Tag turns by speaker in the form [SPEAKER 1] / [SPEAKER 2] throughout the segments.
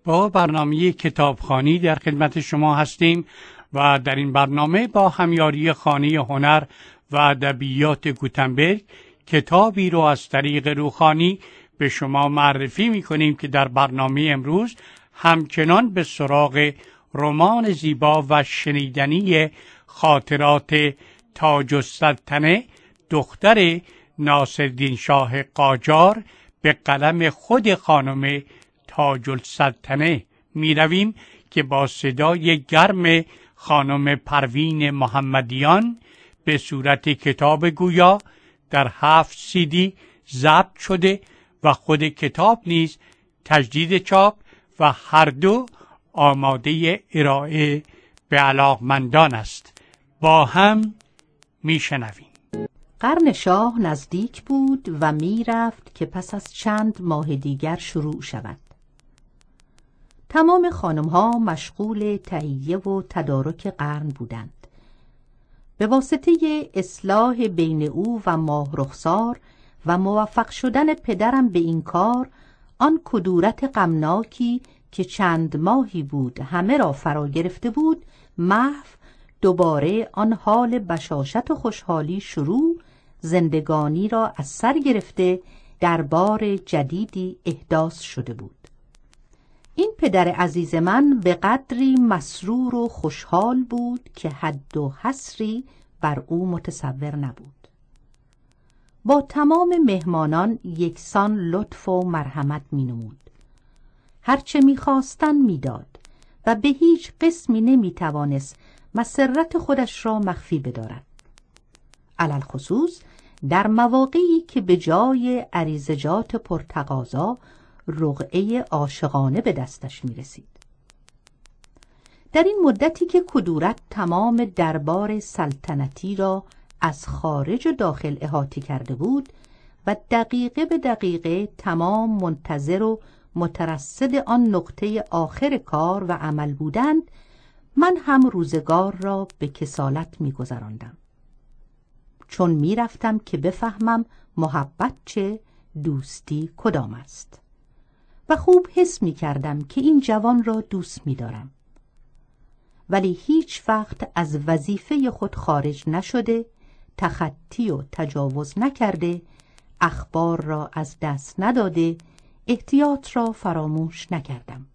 [SPEAKER 1] با برنامه کتابخوانی در خدمت شما هستیم و در این برنامه با همیاری خانه هنر و ادبیات گوتنبرگ کتابی رو از طریق روحانی به شما معرفی می‌کنیم که در برنامه امروز همچنان به سراغ رمان زیبا و شنیدنی خاطرات تاج السلطنه دختر ناصرالدین شاه قاجار به قلم خود خانم تاج السلطنه می رویم که با صدای گرم خانم پروین محمدیان به صورت کتاب گویا در 7 CD ضبط شده و خود کتاب نیز تجدید چاپ و هر دو آماده ارائه به علاقمندان است. با هم می شنویم.
[SPEAKER 2] قرن شاه نزدیک بود و می رفت که پس از چند ماه دیگر شروع شود. تمام خانم‌ها مشغول تهیه و تدارک قرن بودند. به واسطه اصلاح بین او و ماه رخسار و موفق شدن پدرم به این کار، آن کدورت غمناکی که چند ماهی بود همه را فرا گرفته بود محو، دوباره آن حال بشاشت و خوشحالی شروع، زندگانی را از سر گرفته در بار جدیدی احداث شده بود. این پدر عزیز من به قدری مسرور و خوشحال بود که حد و حصری بر او متصور نبود. با تمام مهمانان یکسان لطف و مرحمت می نمود. هرچه می خواستن می داد و به هیچ قسمی نمی توانست مسرت خودش را مخفی بدارد. علل خصوص در مواقعی که به جای عریضجات پرتقاضا رقعه عاشقانه به دستش می رسید. در این مدتی که کدورت تمام دربار سلطنتی را از خارج و داخل احاطه کرده بود و دقیقه به دقیقه تمام منتظر و مترصد آن نقطه آخر کار و عمل بودند، من هم روزگار را به کسالت می گذراندم. چون می رفتم که بفهمم محبت چه، دوستی کدام است و خوب حس می کردم که این جوان را دوست می دارم، ولی هیچ وقت از وظیفه خود خارج نشده، تخطی و تجاوز نکرده، اخبار را از دست نداده، احتیاط را فراموش نکردم.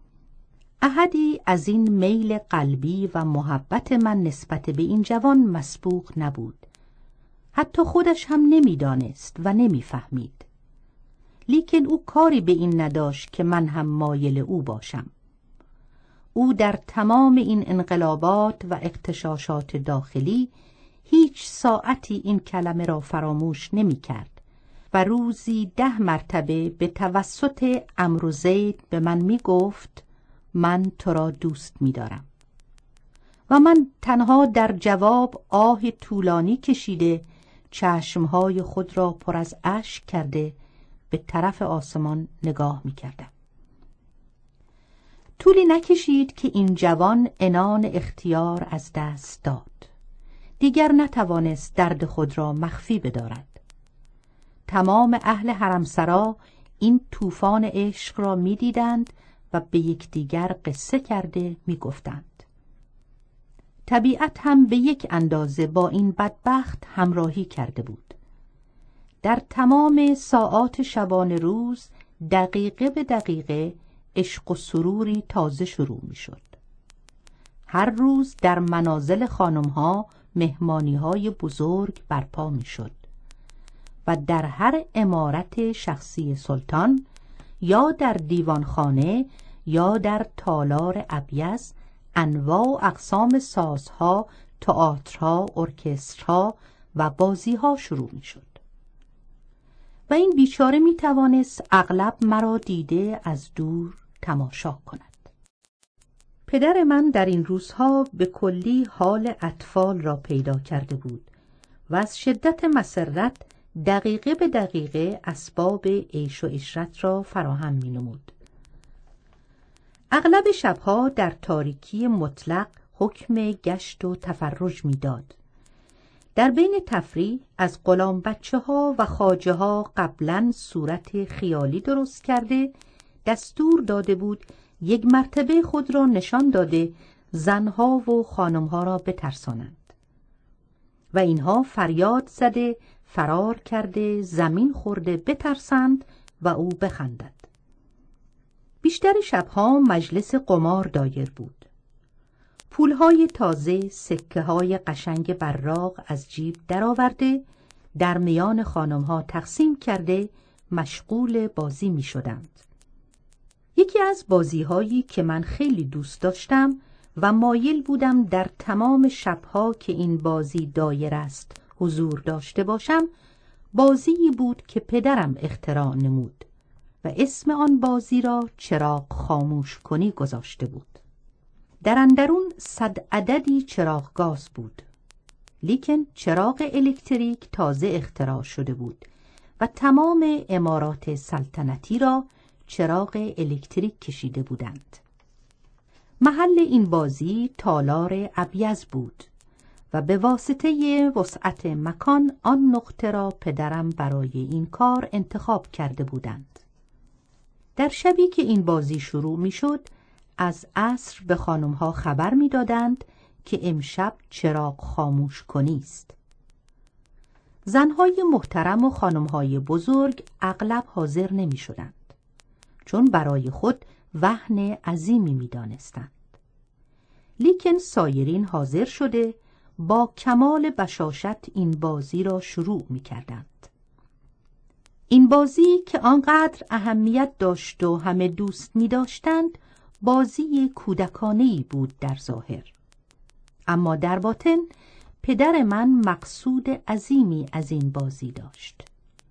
[SPEAKER 2] احدی از این میل قلبی و محبت من نسبت به این جوان مسبوق نبود. حتی خودش هم نمیدانست و نمیفهمید. لیکن او کاری به این نداشت که من هم مایل او باشم. او در تمام این انقلابات و اغتشاشات داخلی هیچ ساعتی این کلمه را فراموش نمی کرد و روزی 10 مرتبه به توسط عمرو و زید به من می گفت من تو را دوست می دارم. و من تنها در جواب آه طولانی کشیده، چشمهای خود را پر از اشک کرده به طرف آسمان نگاه می کردم. طولی نکشید که این جوان عنان اختیار از دست داد. دیگر نتوانست درد خود را مخفی بدارد. تمام اهل حرمسرا این طوفان عشق را می دیدند و به یکدیگر قصه کرده می گفتند. طبیعت هم به یک اندازه با این بدبخت همراهی کرده بود. در تمام ساعات شبانه روز دقیقه به دقیقه عشق و سروری تازه شروع می شد. هر روز در منازل خانمها مهمانی‌های بزرگ برپا می شد و در هر عمارت شخصی سلطان یا در دیوانخانه یا در تالار ابیض انواع و اقسام سازها، تئاترها، ارکسترها و بازیها شروع می شد و این بیچاره می توانست اغلب مرا دیده از دور تماشا کند. پدر من در این روزها به کلی حال اطفال را پیدا کرده بود و از شدت مسرت دقیقه به دقیقه اسباب عیش و عشرت را فراهم می نمود. اغلب شبها در تاریکی مطلق حکم گشت و تفرج می داد. در بین تفریح از غلام بچه ها و خواجه ها قبلا صورت خیالی درست کرده دستور داده بود یک مرتبه خود را نشان داده زنها و خانمها را بترسانند و اینها فریاد زده، فرار کرده، زمین خورده بترسند و او بخندد. بیشتر شبها مجلس قمار دایر بود. پولهای تازه، سکه‌های قشنگ براق از جیب درآورده، در میان خانمها تقسیم کرده مشغول بازی می شدند. یکی از بازی‌هایی که من خیلی دوست داشتم و مایل بودم در تمام شبها که این بازی دایر است حضور داشته باشم، بازی بود که پدرم اختراع نمود و اسم آن بازی را چراغ خاموش کنی گذاشته بود. در اندرون 100 عددی چراغ گاز بود، لیکن چراغ الکتریک تازه اختراع شده بود و تمام امارات سلطنتی را چراغ الکتریک کشیده بودند. محل این بازی تالار ابیض بود و به واسطه وسعت مکان آن نقطه را پدرم برای این کار انتخاب کرده بودند. در شبی که این بازی شروع می شد، از عصر به خانمها خبر می دادند که امشب چراغ خاموش کنی است. زنهای محترم و خانمهای بزرگ اغلب حاضر نمی شدند، چون برای خود وهن عظیمی می دانستند. لیکن سایرین حاضر شده با کمال بشاشت این بازی را شروع می کردند. این بازی که آنقدر اهمیت داشت و همه دوست می داشتند، بازی کودکانه‌ای بود در ظاهر، اما در باطن پدر من مقصود عظیمی از این بازی داشت.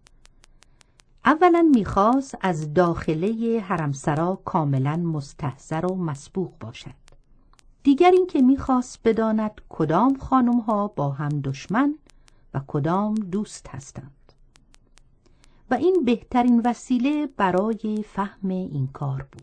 [SPEAKER 2] اولا می‌خواست از داخله حرمسرا کاملا مستحضر و مسبوق باشد. دیگر این که می‌خواست بداند کدام خانم‌ها با هم دشمن و کدام دوست هستند و این بهترین وسیله برای فهم این کار بود.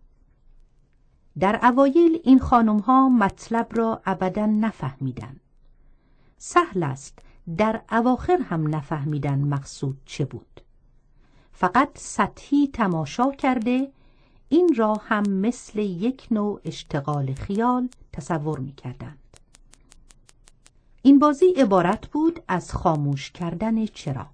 [SPEAKER 2] در اوایل این خانم‌ها مطلب را ابداً نفهمیدند. سهل است در اواخر هم نفهمیدن مقصود چه بود. فقط سطحی تماشا کرده این را هم مثل یک نوع اشتغال خیال تصور می کردند. این بازی عبارت بود از خاموش کردن چراغ.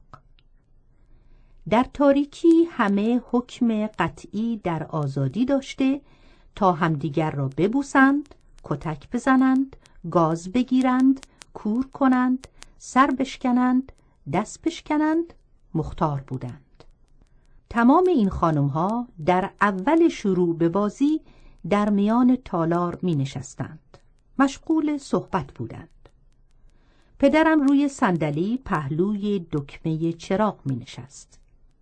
[SPEAKER 2] در تاریکی همه حکم قطعی در آزادی داشته تا همدیگر را ببوسند، کتک بزنند، گاز بگیرند، کور کنند، سر بشکنند، دست بشکنند، مختار بودند. تمام این خانم‌ها در اول شروع به بازی در میان تالار می نشستند. مشغول صحبت بودند. پدرم روی صندلی پهلوی دکمه چراغ می نشست.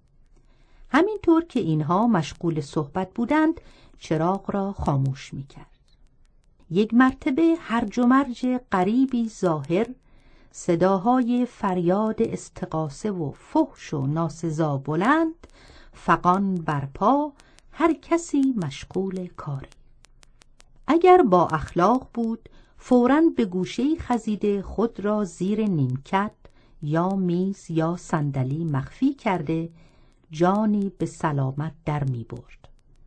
[SPEAKER 2] همینطور که اینها مشغول صحبت بودند، چراغ را خاموش می کرد. یک مرتبه هرج و مرج غریبی ظاهر، صداهای فریاد استغاثه و فحش و ناسزا بلند، فغان برپا، هر کسی مشغول کاری. اگر با اخلاق بود، فوراً به گوشه‌ای خزیده خود را زیر نیمکت یا میز یا صندلی مخفی کرده جانی به سلامت در می برد.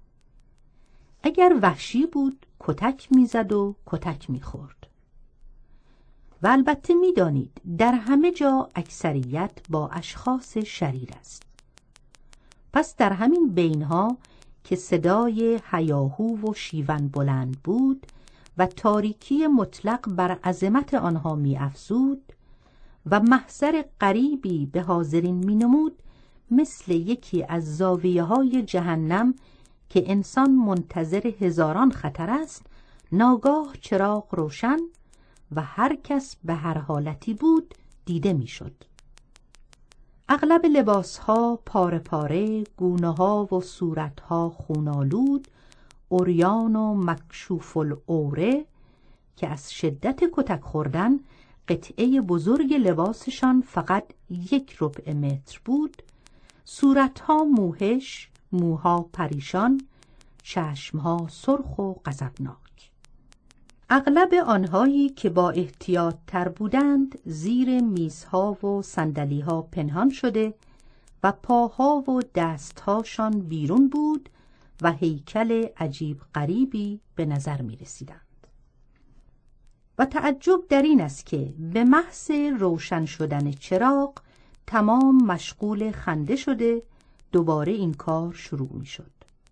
[SPEAKER 2] اگر وحشی بود کتک میزد و کتک میخورد. و البته میدانید در همه جا اکثریت با اشخاص شریر است. پس در همین بینها که صدای هیاهو و شیون بلند بود و تاریکی مطلق بر عظمت آنها می‌افزود و محضر غریبی به حاضرین می‌نمود، مثل یکی از زاویه‌های جهنم که انسان منتظر هزاران خطر است، ناگاه چراغ روشن و هر کس به هر حالتی بود دیده میشد. اغلب لباسها پاره پاره، گونه‌ها و صورتها خونالود، عریان و مکشوف العوره که از شدت کتک خوردن قطعه بزرگ لباسشان فقط 1 ربع متر بود، صورتها موهش، موها پریشان، چشمها سرخ و غضبناک. اغلب آنهایی که با احتیاط تر بودند زیر میزها و صندلیها پنهان شده و پاها و دستهاشان بیرون بود و هیکل عجیب غریبی به نظر می رسیدند. و تعجب در این است که به محض روشن شدن چراغ تمام مشغول خنده شده دوباره این کار شروع می شد.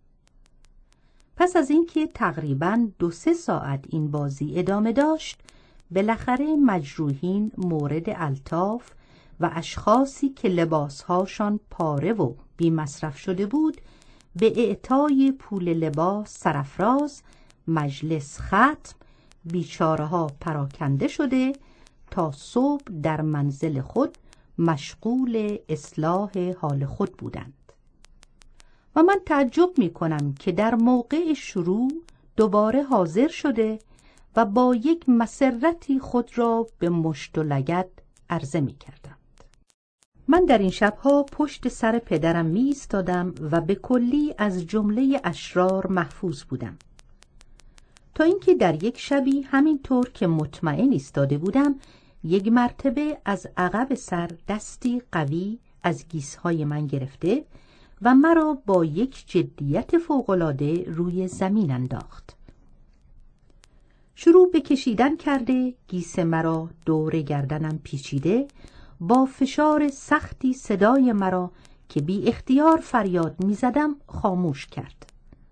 [SPEAKER 2] پس از اینکه تقریباً 2-3 ساعت این بازی ادامه داشت، بالاخره مجروحین مورد الطاف و اشخاصی که لباسهاشان پاره و بی مصرف شده بود به اعطای پول لباس سرافراز، مجلس ختم، بیچاره‌ها پراکنده شده تا صبح در منزل خود مشغول اصلاح حال خود بودند. و من تعجب می کنم که در موقع شروع دوباره حاضر شده و با یک مسرتی خود را به مشت و لگد عرضه می کردند. من در این شبها پشت سر پدرم می ایستادم و به کلی از جمله اشرار محفوظ بودم، تا اینکه در یک شبی همینطور که مطمئن ایستاده بودم، یک مرتبه از عقب سر دستی قوی از گیسهای من گرفته و مرا با یک جدیت فوق‌العاده روی زمین انداخت. شروع به کشیدن کرده، گیس مرا دور گردنم پیچیده، با فشار سختی صدای مرا که بی اختیار فریاد می زدم خاموش کرد.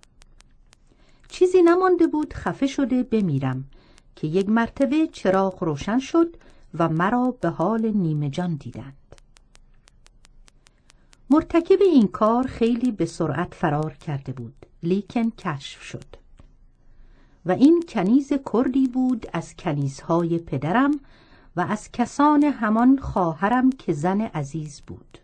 [SPEAKER 2] چیزی نمانده بود خفه شده بمیرم که یک مرتبه چراغ روشن شد و مرا به حال نیمه جان دیدند. مرتکب این کار خیلی به سرعت فرار کرده بود، لیکن کشف شد و این کنیز کردی بود از کنیزهای پدرم و از کسان همان خواهرم که زن عزیز بود.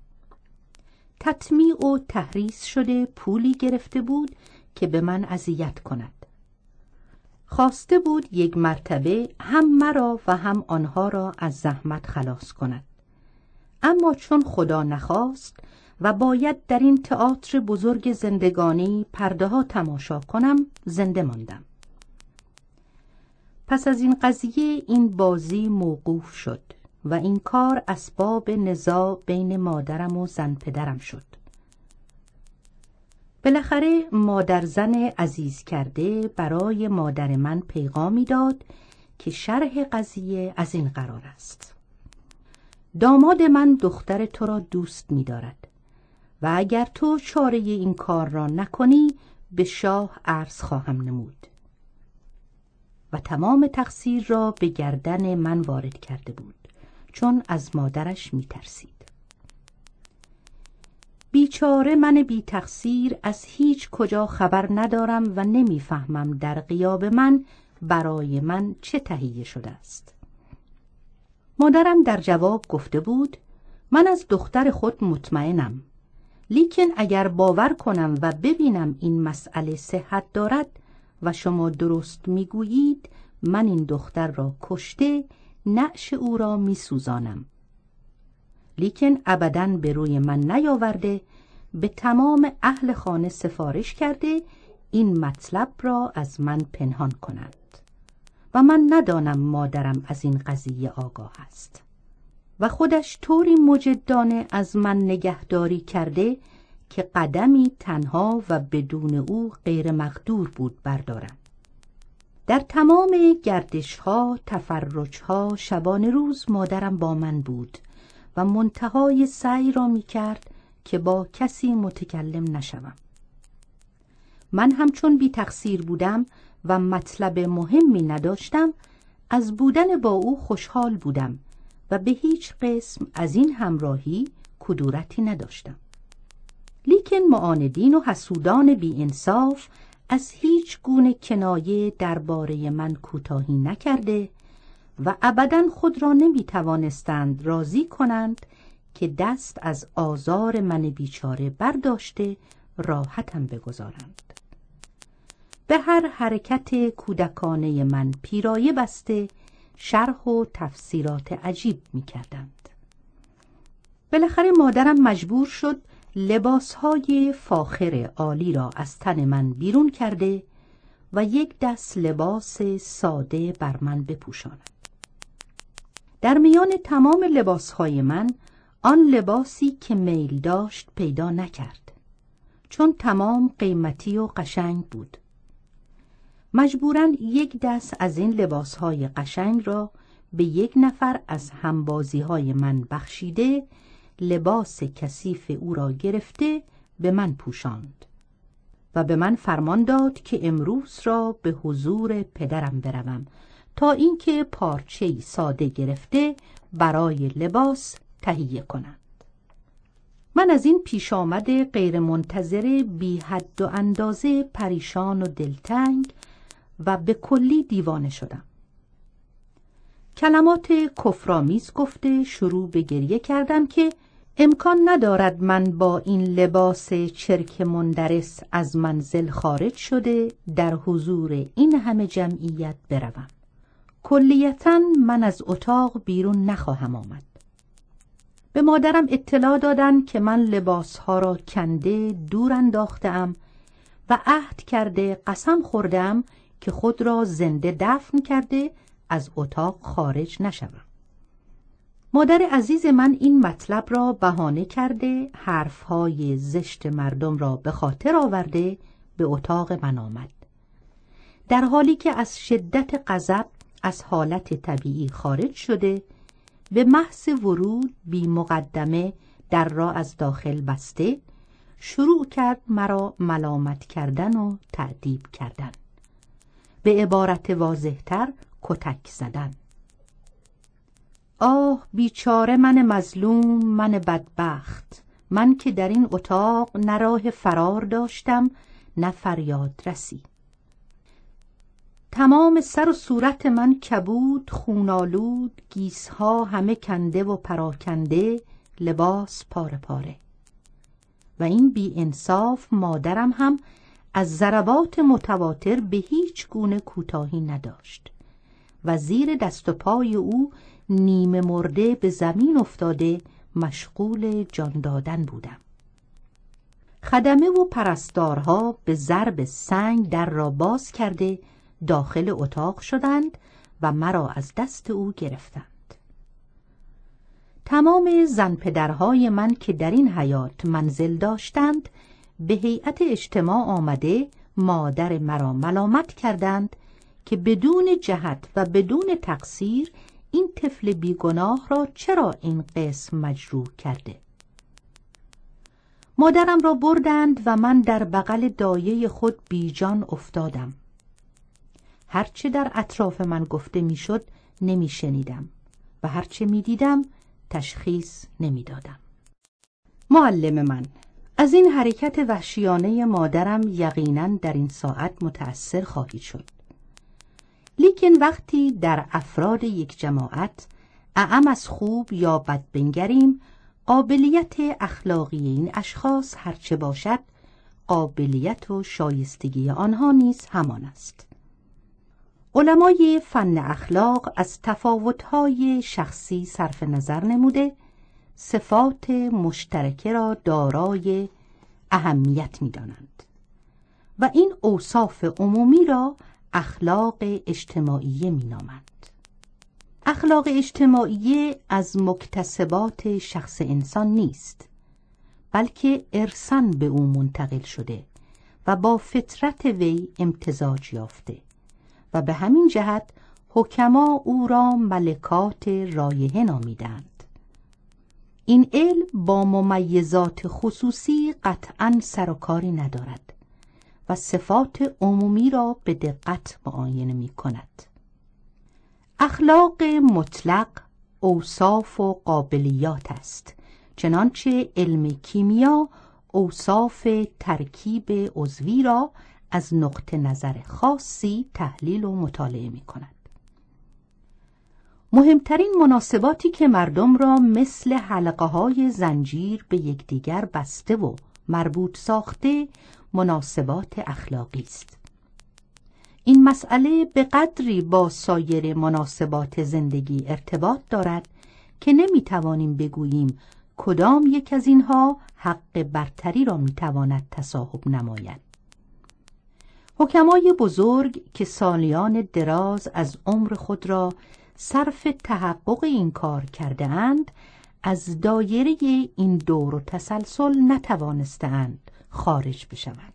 [SPEAKER 2] تطمیع و تحریص شده پولی گرفته بود که به من اذیت کند. خواسته بود یک مرتبه هم مرا و هم آنها را از زحمت خلاص کند، اما چون خدا نخواست و باید در این تئاتر بزرگ زندگانی پرده ها تماشا کنم، زنده ماندم. پس از این قضیه این بازی موقوف شد و این کار اسباب نزاع بین مادرم و زن پدرم شد. بالاخره مادر زن عزیز کرده برای مادر من پیغامی داد که شرح قضیه از این قرار است: داماد من دختر تو را دوست می دارد و اگر تو چاره این کار را نکنی به شاه عرض خواهم نمود. و تمام تقصیر را به گردن من وارد کرده بود، چون از مادرش می ترسید. بیچاره من بی تقصیر از هیچ کجا خبر ندارم و نمیفهمم در غیاب من برای من چه تهیه شده است. مادرم در جواب گفته بود: من از دختر خود مطمئنم، لیکن اگر باور کنم و ببینم این مسئله صحت دارد و شما درست میگویید، من این دختر را کشته نعش او را میسوزانم. لیکن ابداً به روی من نیاورده، به تمام اهل خانه سفارش کرده این مطلب را از من پنهان کنند و من ندانم مادرم از این قضیه آگاه است و خودش طوری مجدانه از من نگهداری کرده که قدمی تنها و بدون او غیر مقدور بود بردارم. در تمام گردش‌ها، تفرج‌ها، شبانه روز مادرم با من بود و منتهای سعی را می کرد که با کسی متکلم نشوم. من همچون بی تقصیر بودم و مطلب مهمی نداشتم، از بودن با او خوشحال بودم و به هیچ قسم از این همراهی کدورتی نداشتم. لیکن معاندین و حسودان بی انصاف از هیچ گونه کنایه درباره من کوتاهی نکرده و ابداً خود را نمی توانستند راضی کنند که دست از آزار من بیچاره برداشته راحتم بگذارند. به هر حرکت کودکانه من پیرایه بسته شرح و تفسیرات عجیب می کردند. بالاخره مادرم مجبور شد لباسهای فاخر عالی را از تن من بیرون کرده و یک دست لباس ساده بر من بپوشاند. در میان تمام لباسهای من آن لباسی که میل داشت پیدا نکرد، چون تمام قیمتی و قشنگ بود. مجبوراً یک دست از این لباسهای قشنگ را به یک نفر از همبازیهای من بخشیده، لباس کثیف او را گرفته به من پوشاند و به من فرمان داد که امروز را به حضور پدرم بروم تا اینکه پارچه‌ای ساده گرفته برای لباس تهیه کنند. من از این پیش آمد غیر منتظره بی حد و اندازه پریشان و دلتنگ و به کلی دیوانه شدم. کلمات کفرآمیز گفته شروع به گریه کردم که امکان ندارد من با این لباس چرک مندرس از منزل خارج شده در حضور این همه جمعیت بروم. کلیتاً من از اتاق بیرون نخواهم آمد. به مادرم اطلاع دادند که من لباسها را کنده دور انداختم و عهد کرده قسم خوردم که خود را زنده دفن کرده از اتاق خارج نشوم. مادر عزیز من این مطلب را بهانه کرده حرفهای زشت مردم را به خاطر آورده به اتاق من آمد. در حالی که از شدت غضب از حالت طبیعی خارج شده، به محض ورود بی مقدمه در را از داخل بسته شروع کرد مرا ملامت کردن و تأدیب کردن، به عبارت واضح‌تر کتک زدن. آه بیچاره من مظلوم، من بدبخت، من که در این اتاق نه راه فرار داشتم نه فریاد رسی. تمام سر و صورت من کبود، خونالود، گیسها همه کنده و پراکنده، لباس پاره پاره. و این بی انصاف مادرم هم از ضربات متواتر به هیچ گونه کوتاهی نداشت و زیر دست و پای او نیمه مرده به زمین افتاده مشغول جان دادن بودم. خدمه و پرستارها به ضرب سنگ در را باز کرده داخل اتاق شدند و مرا از دست او گرفتند. تمام زن پدرهای من که در این حیات منزل داشتند به هیئت اجتماع آمده مادر مرا ملامت کردند که بدون جهت و بدون تقصیر این طفل بیگناه را چرا این قسم مجروح کرده. مادرم را بردند و من در بغل دایه خود بیجان افتادم. هرچه در اطراف من گفته میشد نمیشنیدم و هرچه میدیدم تشخیص نمیدادم. معلم من از این حرکت وحشیانه مادرم یقیناً در این ساعت متأثر خواهید شد. لیکن وقتی در افراد یک جماعت اعم از خوب یا بد بنگریم، قابلیت اخلاقی این اشخاص هرچه باشد، قابلیت و شایستگی آنها نیز همان است. علمای فن اخلاق از تفاوت‌های شخصی صرف نظر نموده، صفات مشترکه را دارای اهمیت می‌دانند و این اوصاف عمومی را اخلاق اجتماعی می‌نامند. اخلاق اجتماعی از مکتسبات شخص انسان نیست، بلکه ارثاً به او منتقل شده و با فطرت وی امتزاج یافته و به همین جهت حکما او را ملکات رایحه نامیدند. این علم با ممیزات خصوصی قطعاً سر و کاری ندارد و صفات عمومی را به دقت معاینه می کند. اخلاق مطلق اوصاف و قابلیات است، چنانچه علم کیمیا اوصاف ترکیب عضوی را از نقطه نظر خاصی تحلیل و مطالعه می کند. مهمترین مناسباتی که مردم را مثل حلقه های زنجیر به یکدیگر بسته و مربوط ساخته مناسبات اخلاقی است. این مسئله به قدری با سایر مناسبات زندگی ارتباط دارد که نمیتوانیم بگوییم کدام یک از اینها حق برتری را میتواند تصاحب نماید. حکمای بزرگ که سالیان دراز از عمر خود را صرف تحقق این کار کرده اند، از دایره این دور و تسلسل نتوانستند خارج بشوند.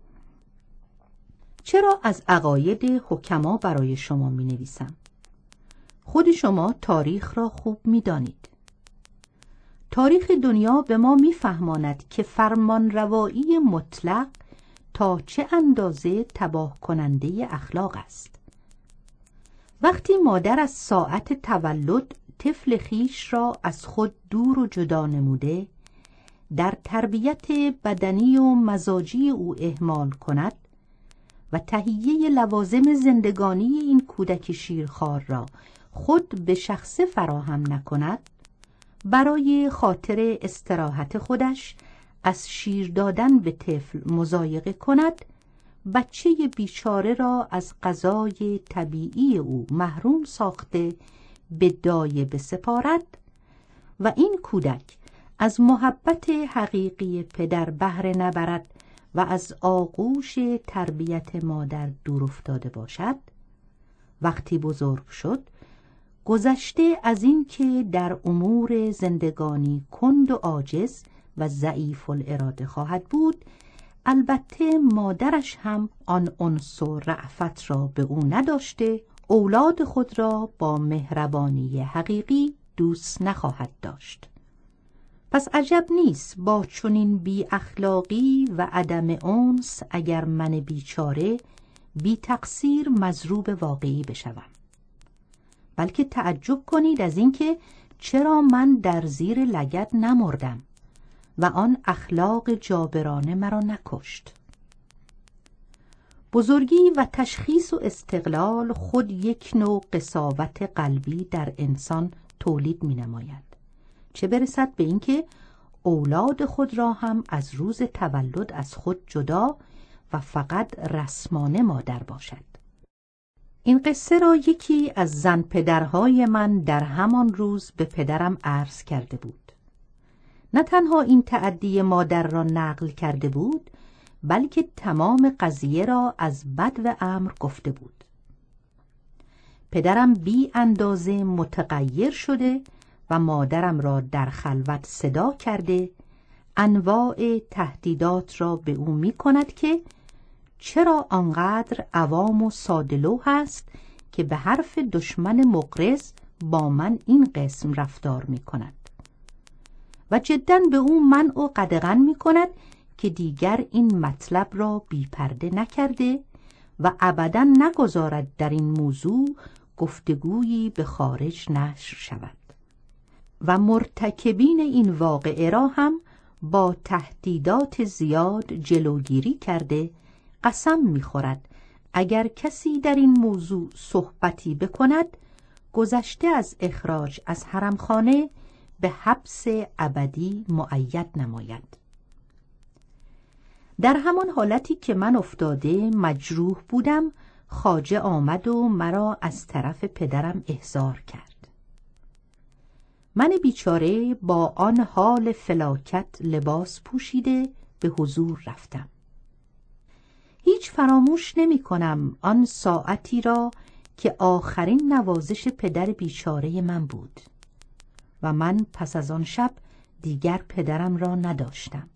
[SPEAKER 2] چرا از عقاید حکما برای شما می نویسم؟ خود شما تاریخ را خوب می دانید. تاریخ دنیا به ما می فهماند که فرمانروایی مطلق تا چه اندازه تباه کننده اخلاق است. وقتی مادر از ساعت تولد طفل خیش را از خود دور و جدا نموده، در تربیت بدنی و مزاجی او اهمال کند و تهیه لوازم زندگانی این کودک شیرخوار را خود به شخصه فراهم نکند، برای خاطر استراحت خودش از شیر دادن به طفل مضایقه کند، بچه بیچاره را از غذای طبیعی او محروم ساخته به دایه بسپارد و این کودک از محبت حقیقی پدر بهره نبرد و از آغوش تربیت مادر دور افتاده باشد، وقتی بزرگ شد گذشته از این که در امور زندگانی کند و عاجز و ضعیف الاراده خواهد بود، البته مادرش هم آن انس و رأفت را به او نداشته، اولاد خود را با مهربانی حقیقی دوست نخواهد داشت. پس عجب نیست با چنین بی اخلاقی و عدم انس اگر من بیچاره بی تقصیر مضروب واقعی بشوم. بلکه تعجب کنید از اینکه چرا من در زیر لگد نمردم و آن اخلاق جابرانه مرا نکشت. بزرگی و تشخیص و استقلال خود یک نوع قساوت قلبی در انسان تولید می نماید، چه برسد به اینکه اولاد خود را هم از روز تولد از خود جدا و فقط رسمانه مادر باشد. این قصه را یکی از زن پدرهای من در همان روز به پدرم عرض کرده بود. نه تنها این تعدی مادر را نقل کرده بود، بلکه تمام قضیه را از بدو امر گفته بود. پدرم بی اندازه متغیر شده و مادرم را در خلوت صدا کرده انواع تهدیدات را به او می کند که چرا آنقدر عوام و ساده‌لوح هست که به حرف دشمن مغرض با من این قسم رفتار می کند و جداً به او منع و قدغن می کند که دیگر این مطلب را بی پرده نکرده و ابداً نگذارد در این موضوع گفتگویی به خارج نشر شود و مرتکبین این واقعه را هم با تهدیدات زیاد جلوگیری کرده قسم می‌خورد اگر کسی در این موضوع صحبتی بکند گذشته از اخراج از حرمخانه به حبس ابدی مؤید نماید. در همان حالتی که من افتاده مجروح بودم، خواجه آمد و مرا از طرف پدرم احضار کرد. من بیچاره با آن حال فلاکت لباس پوشیده به حضور رفتم. هیچ فراموش نمی کنم آن ساعتی را که آخرین نوازش پدر بیچاره من بود و من پس از آن شب دیگر پدرم را نداشتم.